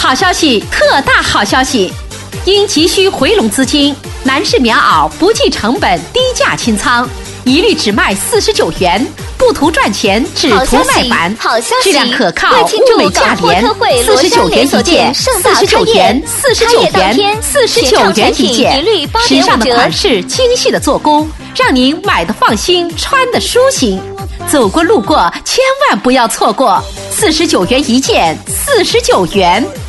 好消息，特大好消息！因急需回笼资金，男士棉袄不计成本低价清仓，一律只卖49元，不图赚钱，只图卖完。 好消息！ 质量可靠，物美价廉，49元一件，49元，49元，49元一件，时尚的款式，精细的做工，让您买的放心，穿的舒心。走过路过，千万不要错过，49元一件，49元。